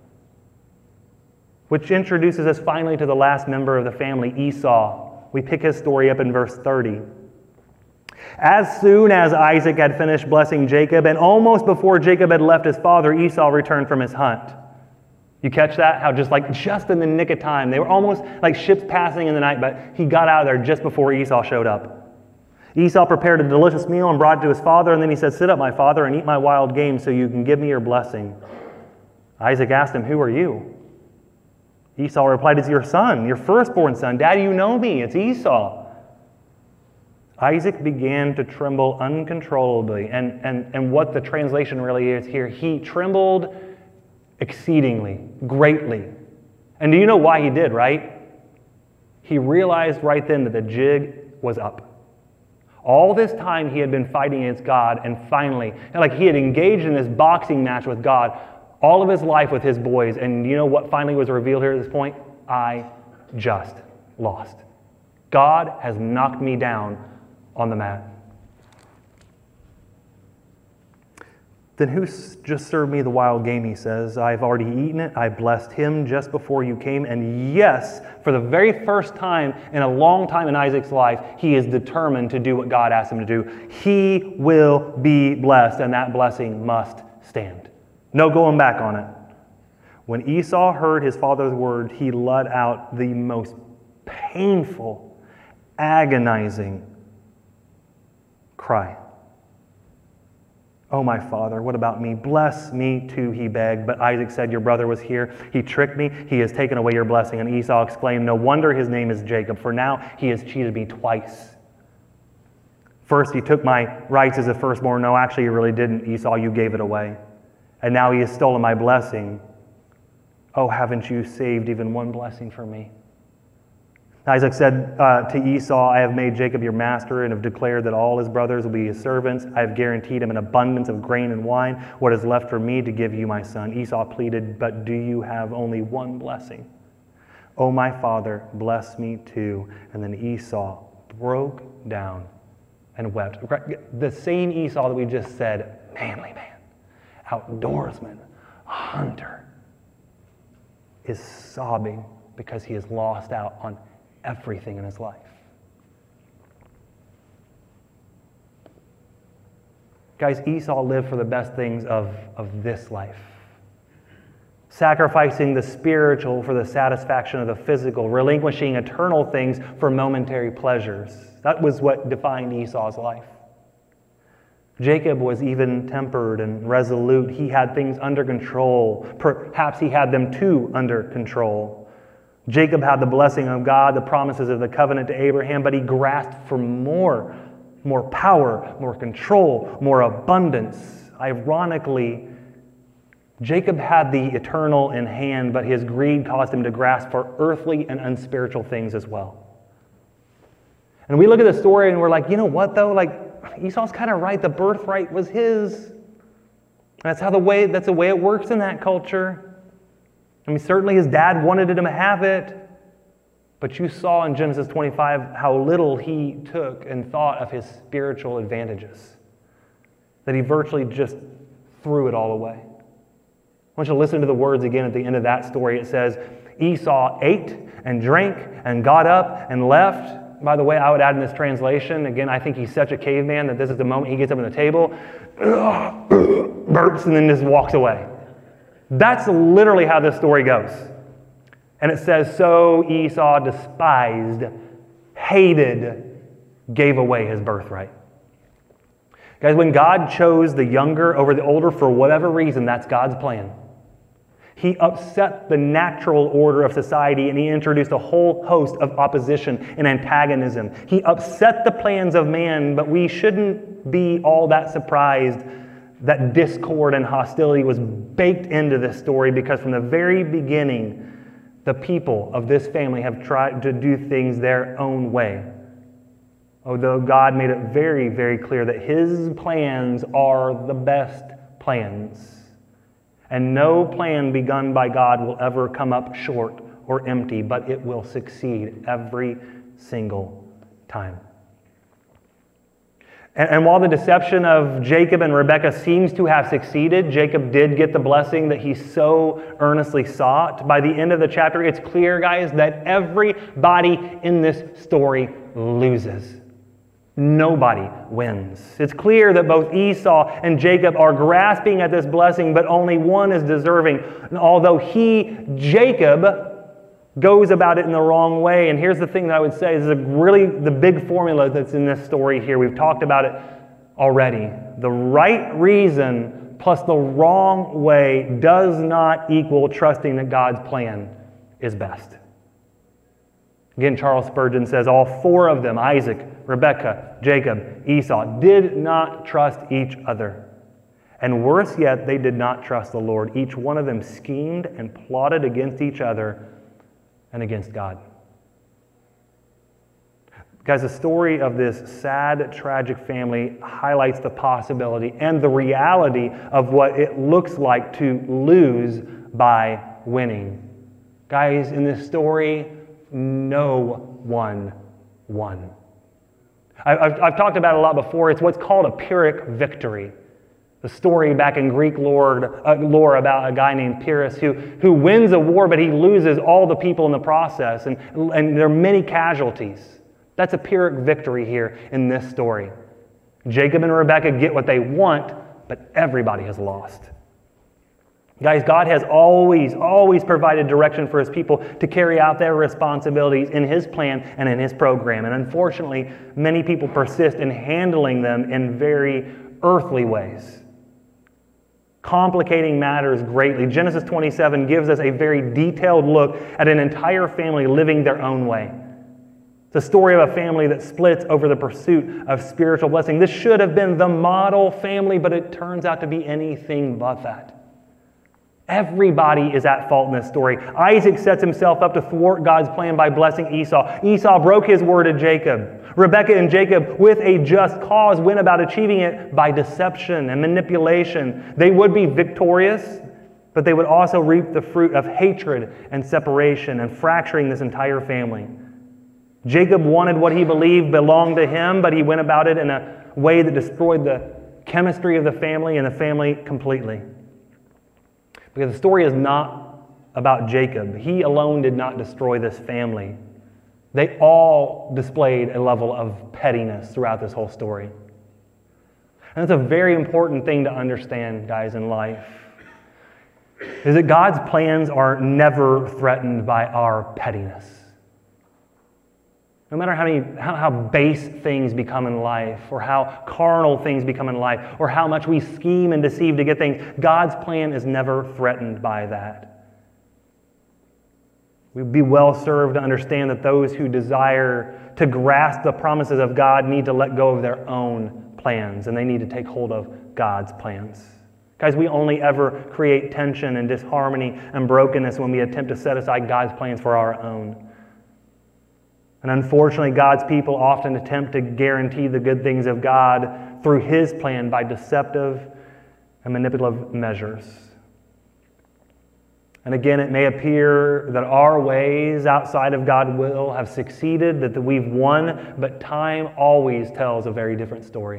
Which introduces us finally to the last member of the family, Esau. We pick his story up in verse 30. As soon as Isaac had finished blessing Jacob, and almost before Jacob had left his father, Esau returned from his hunt. You catch that? How just in the nick of time. They were almost like ships passing in the night, but he got out of there just before Esau showed up. Esau prepared a delicious meal and brought it to his father, and then he said, "Sit up, my father, and eat my wild game so you can give me your blessing." Isaac asked him, "Who are you?" Esau replied, "It's your son, your firstborn son. Daddy, you know me. It's Esau." Isaac began to tremble uncontrollably. And what the translation really is here, he trembled exceedingly, greatly. And do you know why he did, right? He realized right then that the jig was up. All this time he had been fighting against God, and finally, like he had engaged in this boxing match with God all of his life with his boys, and you know what finally was revealed here at this point? I just lost. God has knocked me down on the mat. Then who just served me the wild game, he says. I've already eaten it. I blessed him just before you came. And yes, for the very first time in a long time in Isaac's life, he is determined to do what God asked him to do. He will be blessed, and that blessing must stand. No going back on it. When Esau heard his father's word, he let out the most painful, agonizing cry. "Oh, my father, what about me? Bless me too," he begged. But Isaac said, "Your brother was here. He tricked me. He has taken away your blessing." And Esau exclaimed, "No wonder his name is Jacob, for now he has cheated me twice. First, he took my rights as a firstborn. No, actually, he really didn't, Esau. You gave it away. And now he has stolen my blessing. Oh, haven't you saved even one blessing for me?" Isaac said to Esau, I have made Jacob your master and have declared that all his brothers will be his servants. I have guaranteed him an abundance of grain and wine, what is left for me to give you, my son. Esau pleaded, but do you have only one blessing? Oh, my father, bless me too. And then Esau broke down and wept. The same Esau that we just said, manly man, outdoorsman, hunter, is sobbing because he has lost out on everything in his life. Guys, Esau lived for the best things of this life. Sacrificing the spiritual for the satisfaction of the physical, relinquishing eternal things for momentary pleasures. That was what defined Esau's life. Jacob was even-tempered and resolute. He had things under control. Perhaps he had them too under control. Jacob had the blessing of God, the promises of the covenant to Abraham, but he grasped for more power, more control, more abundance. Ironically, Jacob had the eternal in hand, but his greed caused him to grasp for earthly and unspiritual things as well. And we look at the story and we're like, you know what though? Like, Esau's kind of right. The birthright was his. That's the way it works in that culture. I mean, certainly his dad wanted him to have it, but you saw in Genesis 25 how little he took and thought of his spiritual advantages, that he virtually just threw it all away. I want you to listen to the words again at the end of that story. It says, Esau ate and drank and got up and left. By the way, I would add in this translation, again, I think he's such a caveman that this is the moment he gets up on the table, burps, and then just walks away. That's literally how this story goes. And it says, so Esau despised, hated, gave away his birthright. Guys, when God chose the younger over the older for whatever reason, that's God's plan. He upset the natural order of society and he introduced a whole host of opposition and antagonism. He upset the plans of man, but we shouldn't be all that surprised that discord and hostility was baked into this story, because from the very beginning, the people of this family have tried to do things their own way. Although God made it very, very clear that his plans are the best plans. And no plan begun by God will ever come up short or empty, but it will succeed every single time. And while the deception of Jacob and Rebekah seems to have succeeded, Jacob did get the blessing that he so earnestly sought. By the end of the chapter, it's clear, guys, that everybody in this story loses. Nobody wins. It's clear that both Esau and Jacob are grasping at this blessing, but only one is deserving. And although Jacob, goes about it in the wrong way. And here's the thing that I would say, this is really the big formula that's in this story here. We've talked about it already. The right reason plus the wrong way does not equal trusting that God's plan is best. Again, Charles Spurgeon says, all four of them, Isaac, Rebekah, Jacob, Esau, did not trust each other. And worse yet, they did not trust the Lord. Each one of them schemed and plotted against each other and against God. Guys, the story of this sad, tragic family highlights the possibility and the reality of what it looks like to lose by winning. Guys, in this story, no one won. I've talked about it a lot before. It's what's called a Pyrrhic victory. The story back in Greek lore about a guy named Pyrrhus who wins a war, but he loses all the people in the process, and there are many casualties. That's a Pyrrhic victory here in this story. Jacob and Rebekah get what they want, but everybody has lost. Guys, God has always provided direction for his people to carry out their responsibilities in his plan and in his program. And unfortunately, many people persist in handling them in very earthly ways, complicating matters greatly. Genesis 27 gives us a very detailed look at an entire family living their own way. It's a story of a family that splits over the pursuit of spiritual blessing. This should have been the model family, but it turns out to be anything but that. Everybody is at fault in this story. Isaac sets himself up to thwart God's plan by blessing Esau. Esau broke his word to Jacob. Rebekah and Jacob, with a just cause, went about achieving it by deception and manipulation. They would be victorious, but they would also reap the fruit of hatred and separation and fracturing this entire family. Jacob wanted what he believed belonged to him, but he went about it in a way that destroyed the chemistry of the family and the family completely. Because the story is not about Jacob. He alone did not destroy this family. They all displayed a level of pettiness throughout this whole story. And that's a very important thing to understand, guys, in life, is that God's plans are never threatened by our pettiness. No matter how base things become in life, or how carnal things become in life, or how much we scheme and deceive to get things, God's plan is never threatened by that. We'd be well served to understand that those who desire to grasp the promises of God need to let go of their own plans, and they need to take hold of God's plans. Guys, we only ever create tension and disharmony and brokenness when we attempt to set aside God's plans for our own. And unfortunately, God's people often attempt to guarantee the good things of God through His plan by deceptive and manipulative measures. And again, it may appear that our ways outside of God's will have succeeded, that we've won, but time always tells a very different story.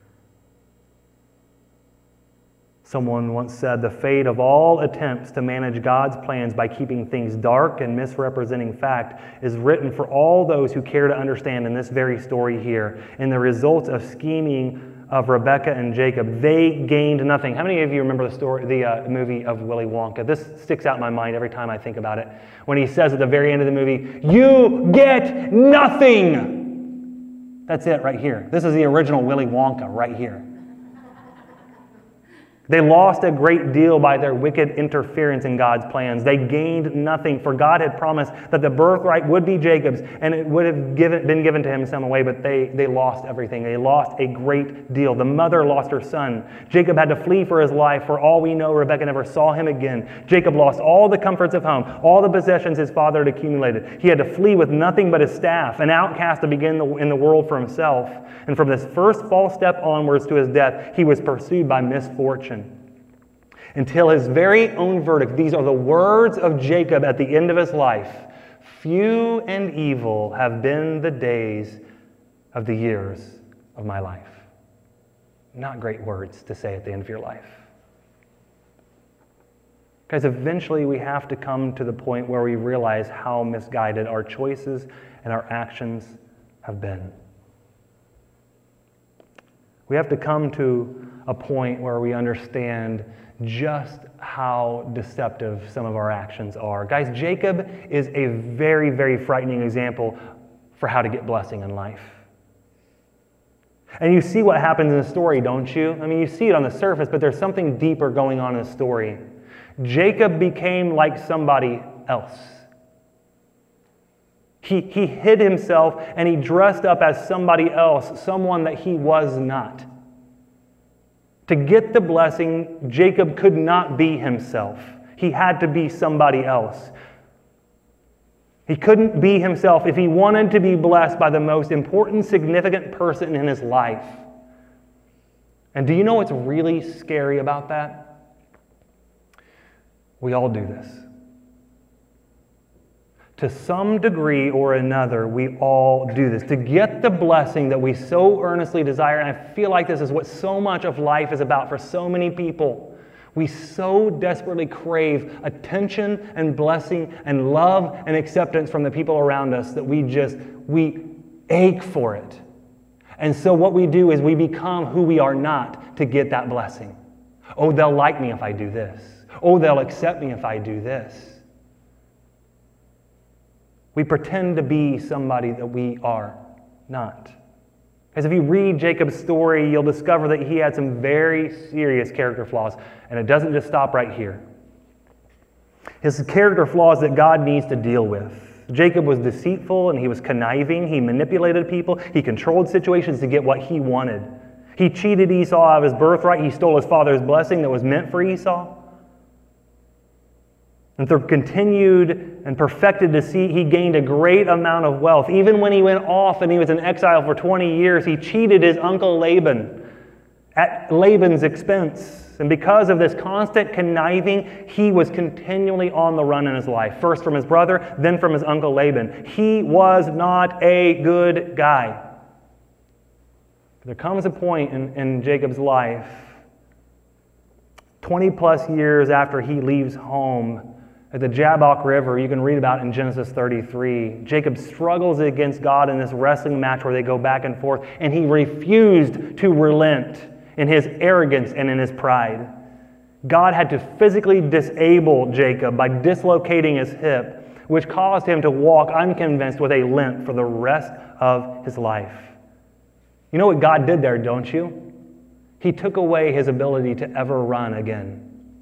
Someone once said, the fate of all attempts to manage God's plans by keeping things dark and misrepresenting fact is written for all those who care to understand in this very story here. In the results of scheming of Rebekah and Jacob, they gained nothing. How many of you remember the movie of Willy Wonka? This sticks out in my mind every time I think about it. When he says at the very end of the movie, "You get nothing." That's it right here. This is the original Willy Wonka right here. They lost a great deal by their wicked interference in God's plans. They gained nothing, for God had promised that the birthright would be Jacob's, and it would have been given to him in some way, but they lost everything. They lost a great deal. The mother lost her son. Jacob had to flee for his life. For all we know, Rebekah never saw him again. Jacob lost all the comforts of home, all the possessions his father had accumulated. He had to flee with nothing but his staff, an outcast to begin in the world for himself. And from this first false step onwards to his death, he was pursued by misfortune, until his very own verdict. These are the words of Jacob at the end of his life. Few and evil have been the days of the years of my life. Not great words to say at the end of your life. Guys, eventually we have to come to the point where we realize how misguided our choices and our actions have been. We have to come to a point where we understand just how deceptive some of our actions are. Guys, Jacob is a very, very frightening example for how to get blessing in life. And you see what happens in the story, don't you? I mean, you see it on the surface, but there's something deeper going on in the story. Jacob became like somebody else. He hid himself and he dressed up as somebody else, someone that he was not. To get the blessing, Jacob could not be himself. He had to be somebody else. He couldn't be himself if he wanted to be blessed by the most important, significant person in his life. And do you know what's really scary about that? We all do this. To some degree or another, we all do this. To get the blessing that we so earnestly desire, and I feel like this is what so much of life is about for so many people. We so desperately crave attention and blessing and love and acceptance from the people around us that we ache for it. And so what we do is we become who we are not to get that blessing. Oh, they'll like me if I do this. Oh, they'll accept me if I do this. We pretend to be somebody that we are not. Because if you read Jacob's story, you'll discover that he had some very serious character flaws. And it doesn't just stop right here. His character flaws that God needs to deal with. Jacob was deceitful and he was conniving. He manipulated people. He controlled situations to get what he wanted. He cheated Esau out of his birthright. He stole his father's blessing that was meant for Esau. And through continued and perfected deceit, he gained a great amount of wealth. Even when he went off and he was in exile for 20 years, he cheated his uncle Laban at Laban's expense. And because of this constant conniving, he was continually on the run in his life. First from his brother, then from his uncle Laban. He was not a good guy. There comes a point in Jacob's life, 20 plus years after he leaves home, at the Jabbok River, you can read about in Genesis 33. Jacob struggles against God in this wrestling match where they go back and forth, and he refused to relent in his arrogance and in his pride. God had to physically disable Jacob by dislocating his hip, which caused him to walk, I'm convinced, with a limp for the rest of his life. You know what God did there, don't you? He took away his ability to ever run again.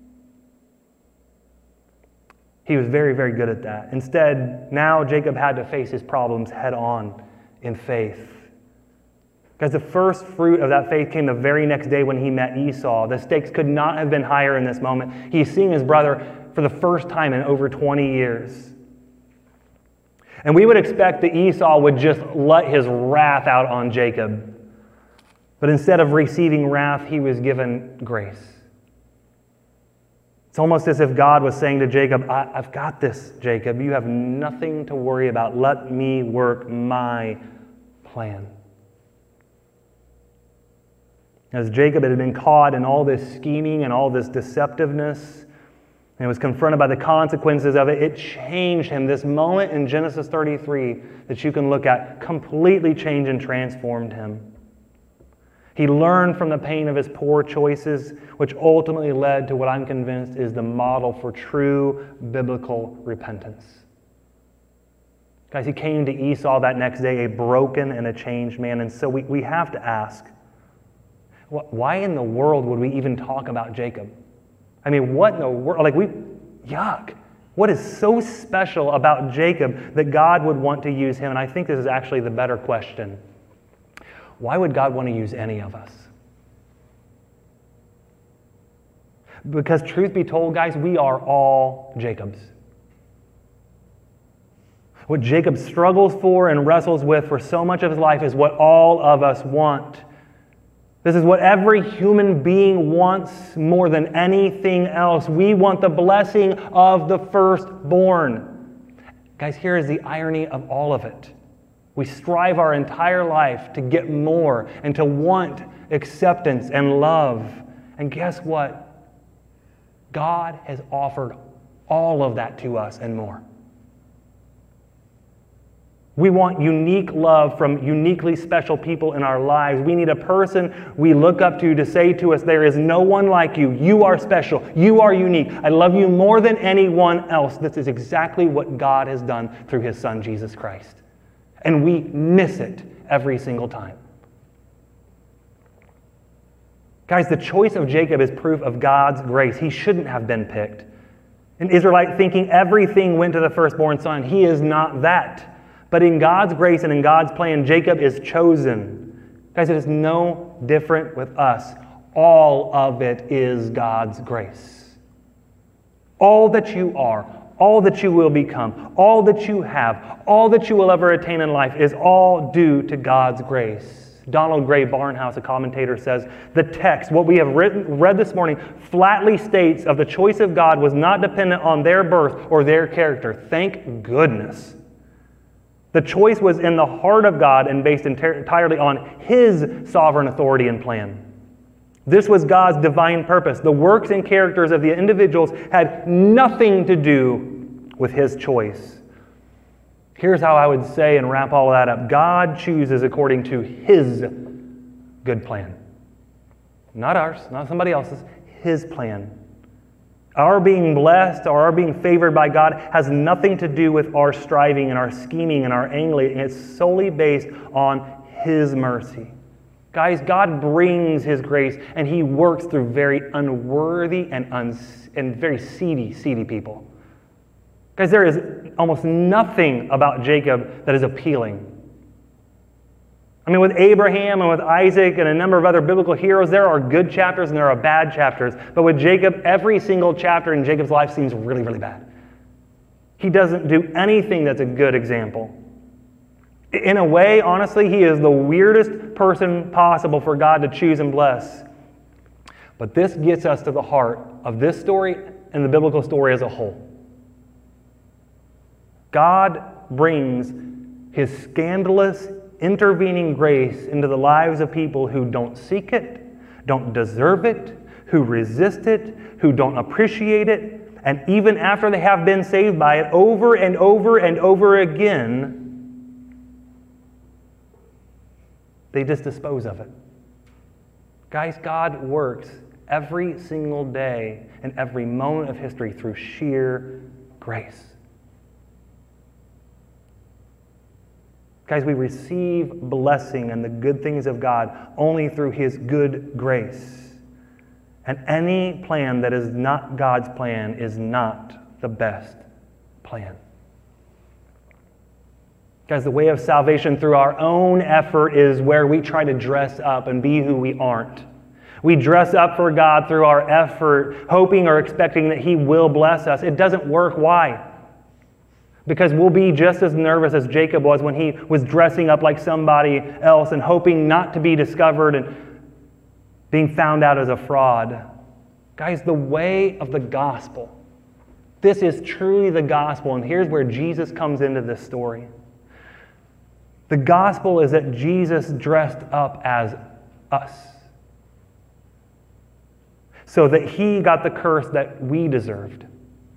He was very, very good at that. Instead, now Jacob had to face his problems head on in faith. Because the first fruit of that faith came the very next day when he met Esau. The stakes could not have been higher in this moment. He's seeing his brother for the first time in over 20 years. And we would expect that Esau would just let his wrath out on Jacob. But instead of receiving wrath, he was given grace. It's almost as if God was saying to Jacob, I've got this, Jacob. You have nothing to worry about. Let me work my plan. As Jacob had been caught in all this scheming and all this deceptiveness, and was confronted by the consequences of it, it changed him. This moment in Genesis 33 that you can look at completely changed and transformed him. He learned from the pain of his poor choices, which ultimately led to what I'm convinced is the model for true biblical repentance. Guys, he came to Esau that next day a broken and a changed man. And so we have to ask, why in the world would we even talk about Jacob? I mean, what in the world? Yuck. What is so special about Jacob that God would want to use him? And I think this is actually the better question. Why would God want to use any of us? Because truth be told, guys, we are all Jacobs. What Jacob struggles for and wrestles with for so much of his life is what all of us want. This is what every human being wants more than anything else. We want the blessing of the firstborn. Guys, here is the irony of all of it. We strive our entire life to get more and to want acceptance and love. And guess what? God has offered all of that to us and more. We want unique love from uniquely special people in our lives. We need a person we look up to say to us, there is no one like you. You are special. You are unique. I love you more than anyone else. This is exactly what God has done through his Son, Jesus Christ. And we miss it every single time. Guys, the choice of Jacob is proof of God's grace. He shouldn't have been picked. An Israelite thinking everything went to the firstborn son. He is not that. But in God's grace and in God's plan, Jacob is chosen. Guys, it is no different with us. All of it is God's grace. All that you are, all that you will become, all that you have, all that you will ever attain in life is all due to God's grace. Donald Gray Barnhouse, a commentator, says, the text, what we have read this morning, flatly states of the choice of God was not dependent on their birth or their character. Thank goodness. The choice was in the heart of God and based entirely on his sovereign authority and plan. This was God's divine purpose. The works and characters of the individuals had nothing to do with his choice. Here's how I would say and wrap all of that up. God chooses according to his good plan. Not ours, not somebody else's, his plan. Our being blessed or our being favored by God has nothing to do with our striving and our scheming and our angling. It's solely based on his mercy. Guys, God brings his grace and he works through very unworthy and very seedy people. Guys, there is almost nothing about Jacob that is appealing. I mean, with Abraham and with Isaac and a number of other biblical heroes, there are good chapters and there are bad chapters. But with Jacob, every single chapter in Jacob's life seems really, really bad. He doesn't do anything that's a good example. In a way, honestly, he is the weirdest person possible for God to choose and bless. But this gets us to the heart of this story and the biblical story as a whole. God brings his scandalous, intervening grace into the lives of people who don't seek it, don't deserve it, who resist it, who don't appreciate it, and even after they have been saved by it over and over and over again, they just dispose of it. Guys, God works every single day and every moment of history through sheer grace. Guys, we receive blessing and the good things of God only through his good grace. And any plan that is not God's plan is not the best plan. Guys, the way of salvation through our own effort is where we try to dress up and be who we aren't. We dress up for God through our effort, hoping or expecting that he will bless us. It doesn't work. Why? Because we'll be just as nervous as Jacob was when he was dressing up like somebody else and hoping not to be discovered and being found out as a fraud. Guys, the way of the gospel. This is truly the gospel, and here's where Jesus comes into this story. The gospel is that Jesus dressed up as us, so that he got the curse that we deserved.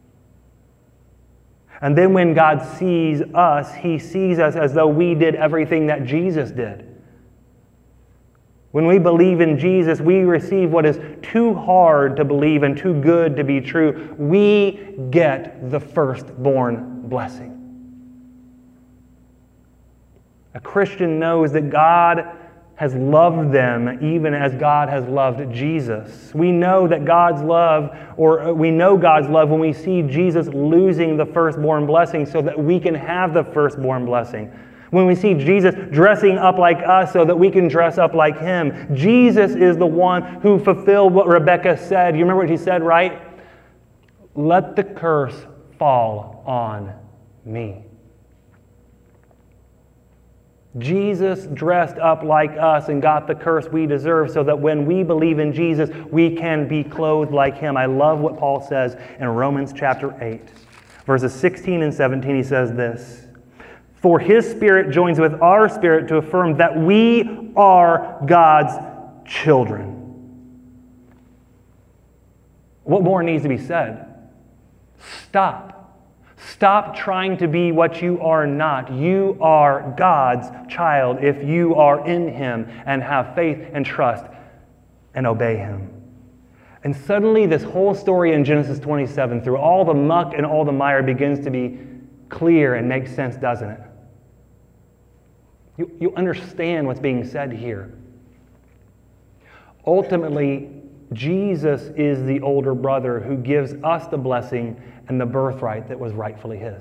And then when God sees us, he sees us as though we did everything that Jesus did. When we believe in Jesus, we receive what is too hard to believe and too good to be true. We get the firstborn blessing. A Christian knows that God has loved them even as God has loved Jesus. We know that God's love, or we know God's love when we see Jesus losing the firstborn blessing so that we can have the firstborn blessing. When we see Jesus dressing up like us so that we can dress up like him. Jesus is the one who fulfilled what Rebecca said. You remember what he said, right? Let the curse fall on me. Jesus dressed up like us and got the curse we deserve so that when we believe in Jesus, we can be clothed like him. I love what Paul says in Romans chapter 8, verses 16 and 17. He says this, "For his Spirit joins with our spirit to affirm that we are God's children." What more needs to be said? Stop. Stop trying to be what you are not. You are God's child if you are in him and have faith and trust and obey him. And suddenly this whole story in Genesis 27, through all the muck and all the mire, begins to be clear and make sense, doesn't it? You understand what's being said here. Ultimately, Jesus is the older brother who gives us the blessing and the birthright that was rightfully his.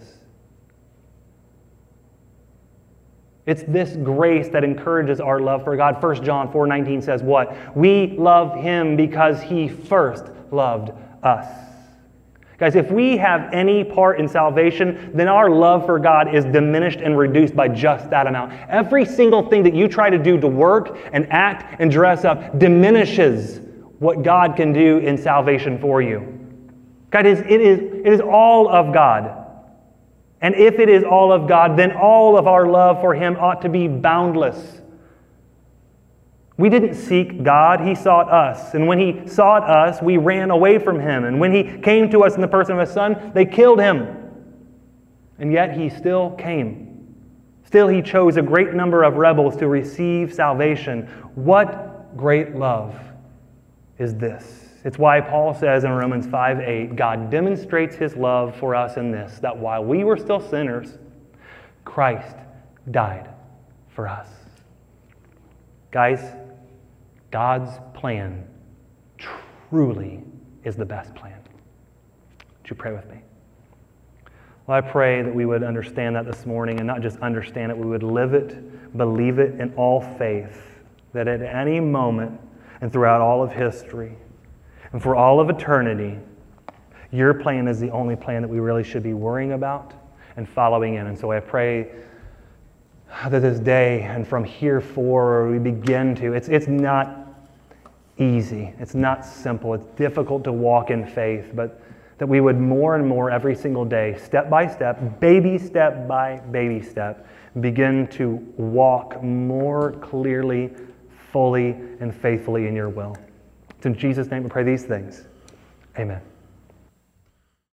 It's this grace that encourages our love for God. 1 John 4:19 says what? We love him because he first loved us. Guys, if we have any part in salvation, then our love for God is diminished and reduced by just that amount. Every single thing that you try to do to work and act and dress up diminishes what God can do in salvation for you. God, it is all of God. And if it is all of God, then all of our love for him ought to be boundless. We didn't seek God, he sought us. And when he sought us, we ran away from him. And when he came to us in the person of his Son, they killed him. And yet he still came. Still he chose a great number of rebels to receive salvation. What great love is this? It's why Paul says in Romans 5:8, God demonstrates his love for us in this, that while we were still sinners, Christ died for us. Guys, God's plan truly is the best plan. Would you pray with me? Well, I pray that we would understand that this morning, and not just understand it, we would live it, believe it in all faith, that at any moment and throughout all of history, and for all of eternity, Your plan is the only plan that we really should be worrying about and following in. And so I pray that this day and from here forward we begin to, it's not easy, it's not simple, it's difficult to walk in faith, but that we would more and more every single day, step by step, baby step by baby step, begin to walk more clearly, fully, and faithfully in your will. It's in Jesus' name we pray these things. Amen.